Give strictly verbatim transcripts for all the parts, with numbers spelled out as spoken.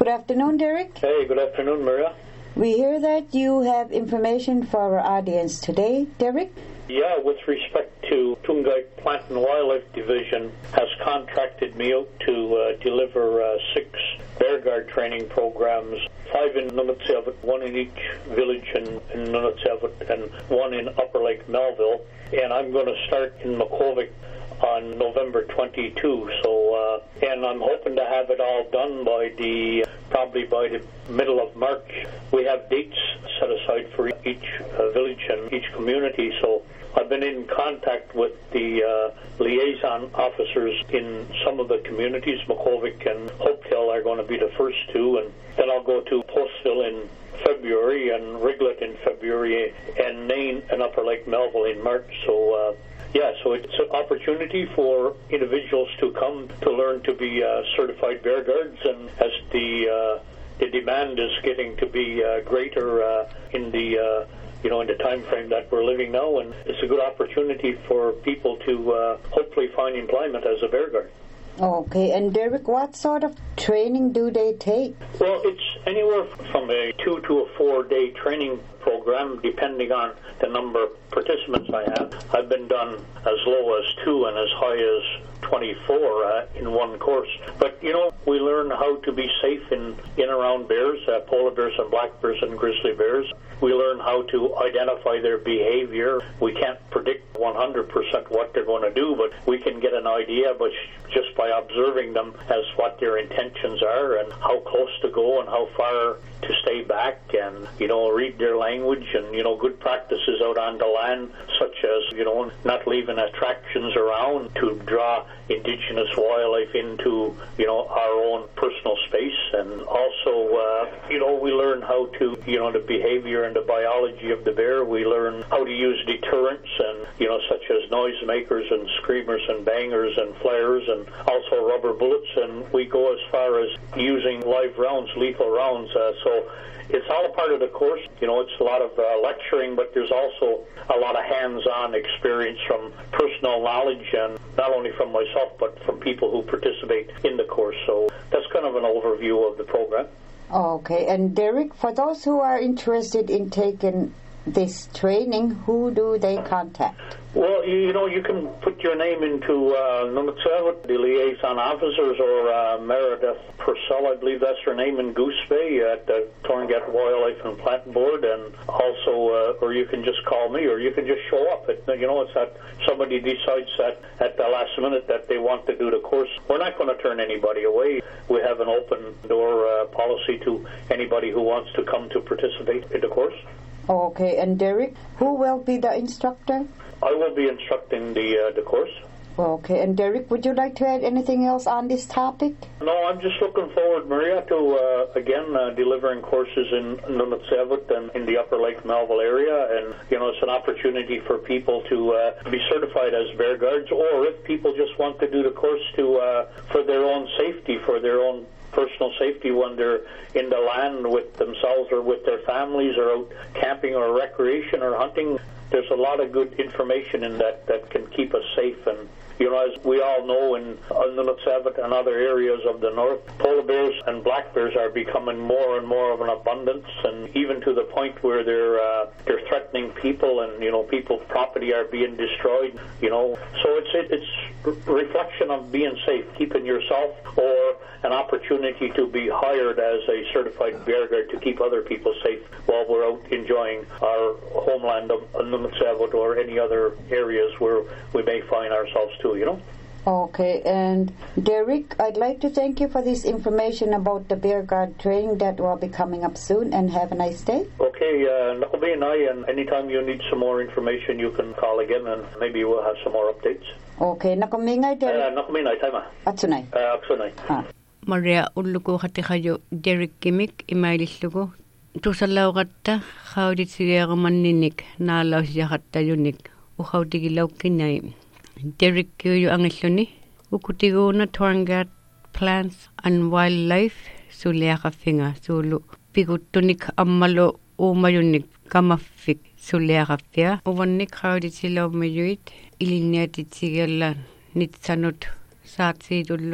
Good afternoon, Derek. Hey, good afternoon, Maria. We hear that you have information for our audience today, Derek. Yeah, with respect to Tungait Plant and Wildlife Division has contracted me out to uh, deliver uh, six bear guard training programs, five in Nunavut, one in each village in, in Nunavut, and one in Upper Lake Melville. And I'm going to start in Makhovik on November twenty-second. So, uh, and I'm hoping to have it all done by the probably by the middle of March. We have dates set aside for each uh, village and each community. So I've been in contact with the uh, liaison officers in some of the communities. Makhovik and Hopedale are going to be the first two, and then I'll go to Postville in February and Riglet in February and Nain and Upper Lake Melville in March. So. Uh, Yeah, so it's an opportunity for individuals to come to learn to be uh, certified bear guards, and as the uh, the demand is getting to be uh, greater uh, in the uh, you know in the time frame that we're living now, and it's a good opportunity for people to uh, hopefully find employment as a bear guard. Okay, and Derek, what sort of training do they take? Well, it's anywhere from a two to a four-day training program, depending on the number of participants I have. I've been done as low as two and as high as twenty-four uh, in one course. But, you know, we learn how to be safe in, in around bears, uh, polar bears and black bears and grizzly bears. We learn how to identify their behavior. We can't predict one hundred percent what they're going to do, but we can get an idea but just by observing them as what their intentions are and how close to go and how far to stay back, and, you know, read their language, and, you know, good practices out on the land, such as, you know, not leaving attractions around to draw indigenous wildlife into, you know, our own personal space. And also, uh, you know, we learn how to, you know, the behavior and the biology of the bear. We learn how to use deterrents, and, you know, such as noisemakers and screamers and bangers and flares, and also rubber bullets. And we go as far as using live rounds, lethal rounds. Uh, so it's all a part of the course. You know, it's a lot of uh, lecturing, but there's also a lot of hands-on experience from personal knowledge, and not only from myself, but from people who participate in the course. So that's kind of an overview of the program. Okay, and Derek, for those who are interested in taking this training, who do they contact? Well, you, you know, you can put your name into uh, Nunavut, the liaison officers, or uh, Meredith Purcell, I believe that's her name, in Goose Bay at the Torngat Wildlife and Plant Board, and also, uh, or you can just call me, or you can just show up. It, you know, it's that somebody decides that at the last minute that they want to do the course. We're not going to turn anybody away. We have an open door uh, policy to anybody who wants to come to participate in the course. Okay, and Derek, who will be the instructor? I will be instructing the uh, the course. Okay, and Derek, would you like to add anything else on this topic? No, I'm just looking forward, Maria, to, uh, again, uh, delivering courses in Nunavut and in the Upper Lake Melville area. And, you know, it's an opportunity for people to uh, be certified as bear guards, or if people just want to do the course to uh, for their own safety, for their own personal safety when they're in the land with themselves or with their families, or out camping or recreation or hunting. There's a lot of good information in that that can keep us safe. And, you know, as we all know, in Nunavut and other areas of the north, polar bears and black bears are becoming more and more of an abundance, and even to the point where they're uh, they're threatening people, and, you know, people's property are being destroyed. You know, so it's it, it's reflection of being safe, keeping yourself, or an opportunity to be hired as a certified bear guard to keep other people safe while we're out enjoying our homeland of Nunavut or any other areas where we may find ourselves too, you know. Okay, and Derek, I'd like to thank you for this information about the bear guard training that will be coming up soon, and have a nice day. Okay, uh, Nakobe and I, and anytime you need some more information, you can call again, and maybe we'll have some more updates. Okay, nakumingay, Derek. Uh, nakumingay, tama. Atsunay. Uh, atsunay. Ah. Maria ulluku khatikayo Derek Kimik imailislugu tusalaugatta khawditigeermanninik naalausiaqattayunik ukhawtigilaukkinai Derek yu angilluni ukutiguuna Torngat Plants and Wildlife suliaqaffinga suulu piguttunik ammalo uumayunnik kamaffik suliaqaffia uvannik khawditilaummayuit iliniatitigerla nitsanut saatsiitullunga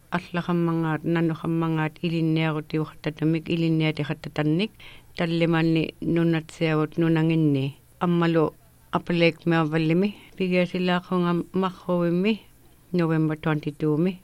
аллахаммангаат нанухаммангаат илинниарутиухаттатамик илинниатихаттатанник таллимаанни нунатсиавут нунангинни аммалу апалек меаваллими пигиасилаақунга мархуимми November twenty-second ми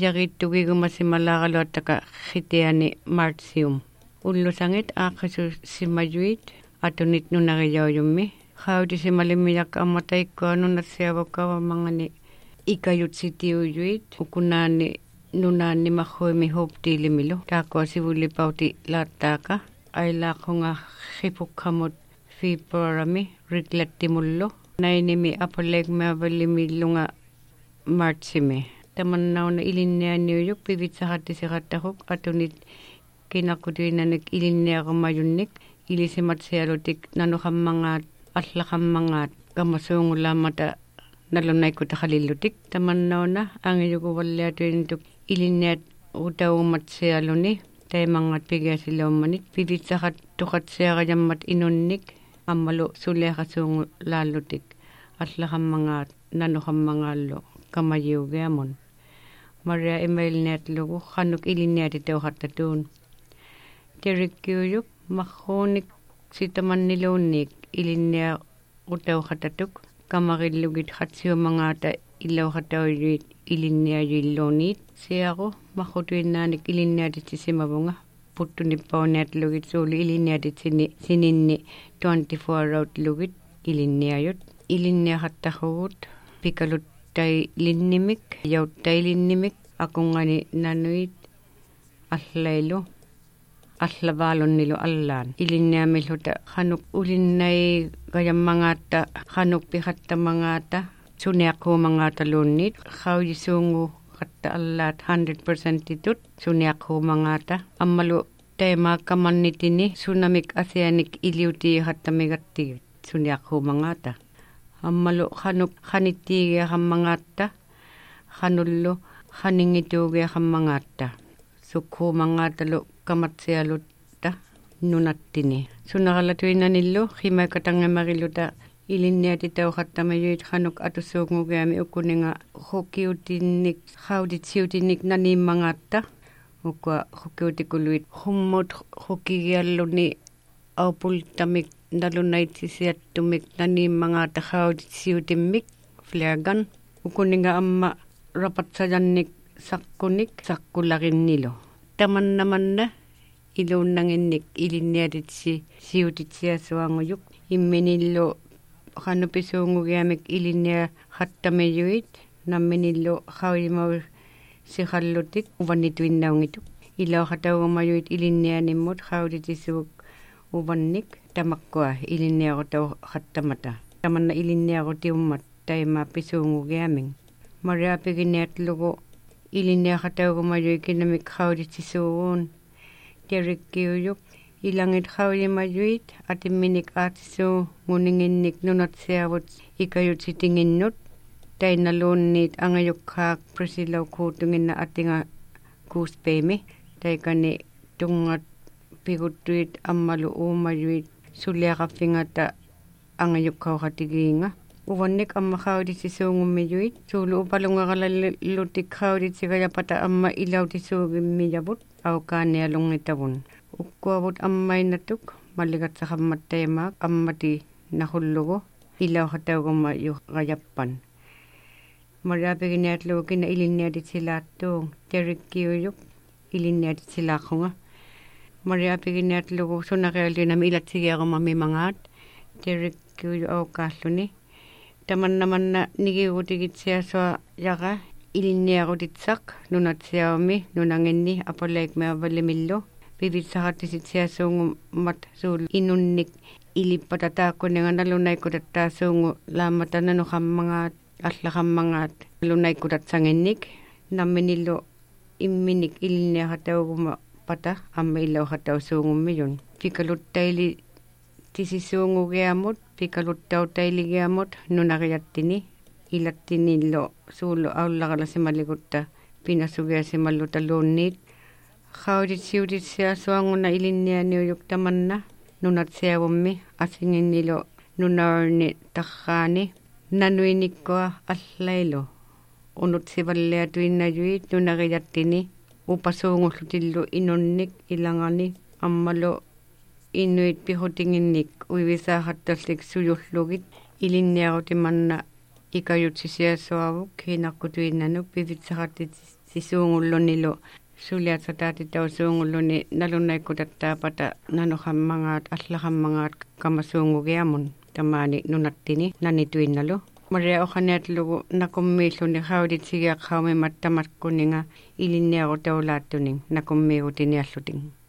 пижариттугигумасималааралуаттака хитиани мартсиум уллусангит ааққису симажуит атунит нунарияуйумми хаутисималиммиак амматаиккуа нунатсиавуккава мангани икаютситиуйуит укунаани нунаанни мархуими хуптиилимилу тааккуа сивуллипаути лааттаака айлаақунга хипуккамут фибрами риглаттимуллу найними апалек меаваллимиллунга мартсими таманнауна илиннианиуйук пивитсахаттисиқаттақук атунит кинаққутуинанак илинниақумаюнник илисиматсиалутик нанухаммангаат аллақаммангаат камасуунгулааммата налунайкутахалиллутик таманнауна ангиюкуваллиатуинтук илинниат утаууматсиалуни таймангат пигиасилуумманит пивитсахат туқатсиараяммат инунник аммалу сулеахасуунгу лааллутик аллақаммангаат нанухаммангааллу камаюгеамун мария эмейлнеатлугу ханук илинниатитеухаттатуун териккиуюк мархууник ситаманнилуунник илинниа утеухаттатук камариллугит хатсиумангаата иллаухатауйуит илинниаюиллуунит сиару мархутуиннааник илинниатитсимавунга путтуниппауниатлугит суули илинниатитсини сининни twenty-four аутлугит илинниают илинниахаттахугут пикалуттай линнимик яуттай линнимик акунгани нануит аллайлу аллаваалуннилу аллаан илинниамиллута ханук улиннай гаяммангаатта ханук пихаттамангаата суниаққуумангааталууннит хауисуунгу қатта аллаат one hundred percent титут суниаққуумангаата аммалу таймааккаманнитини сунамик асианик илиутиихаттамигаттигит суниаққуумангаата аммалу ханук ханиттигиахаммангаатта хануллу ханингитугиахаммангаатта суккуумангааталу каматсиалутта нунаттини сунаралатуинаниллу химакатангамарилута илинниатитаухаттамаюит ханук атусуугугиами уккунинга хукиутинник хаудитсиутинник наниммангаатта укка хукиутикулуит хуммут хукигиаллуни аупултамик налунаитсисиаттумик наниммангаата хаудитсиутиммик фляган уккунинга амма рапатсаjanник саккуник саккулариннилу таманнаманна илууннангинник илинниатитси сиутитсиасуангуюк имминиллу хануписуунгугиамик илинниа хаттамиюит намминиллу хауимау сихаллутик уваннитуиннаунгиту илаахатаугамаюит илиннианиммут хаудитисуук уванник тамаккуа илинниарутау хаттамата таманна илинниарутиуммат тайма писуунгугиамин мариапигиниатлугу илинниахатаугамаюи кинамик хаудитисууун териккиуюк илангит хауимаюит атимминик аатисуу мунингинник нунатсиавут икаютситингиннут тайналуунниит ангаюккаак присилаукуутунгинна атинга кууспеими тайкани тунгат пигуттуит аммалу уумаюит сулиақаффингата ангаюккаухатигиинга уванник амма хаудитисуунгуммиюит суулу упалунгараллутик хаудитсигаяпата амма илаутисуугиммиявут аукааниалунгитавун уккуавут аммайнатук маллигатсахамматтаимаак аммати нахуллугу илаухатаугумма югаяппан мариапигиниатлугу кина илинниатитсилааттуун териккиуюк илинниатитсилааққунга мариапигиниатлугу сунариалинами илатсигиарумами мангаат териккиую аукааллуни таманнаманна нигиугутигитсиасуа яга илинниарутитсақ нунатсиауми нунангинни апалаик меавалимиллу пивитсахаттиситсиасуунгу мат суул инунник илиппататааккунинганалунайкутаттаасуунгу лааматананухаммангаат аллахаммангаат лунайкутатсангинник намминиллу имминик илинниахатаугума пата амма иллаухатаусуунгуммиюн пикалуттайли тисисуунгугиамут пикалуттаутайлигиамут нунариаттини илаттиниллу суулу ауллараласималигутта пинасугиасималлуталуунниит хаудитсиутитсиасуангуна илиннианиуюк таманна нунатсиавумми асингиннилу нунаарни тарраани нануиниккуа аллайлу unutsivalliatuinnajui nunariyattini upasuungullutillu inunnik ilangani ammalu inuit pihutinginnik uivisaahattallik suyullugit ilinniarutimanna ikayutsisiassuavuk hinaqqutuinnanuk pivitsarattit sisuungullunilu suliatsataatitau suungulluni nalunnaikkutattaapata nanuhammangaat allahammangaat kamasuungugiamun tamaani nunattini nanituinnalu Maria oqaniatlugu nakummiilluni qauditsigiaqqaumimat tamaskuninga ilinniarutaulaattuning nakummiigutinialluting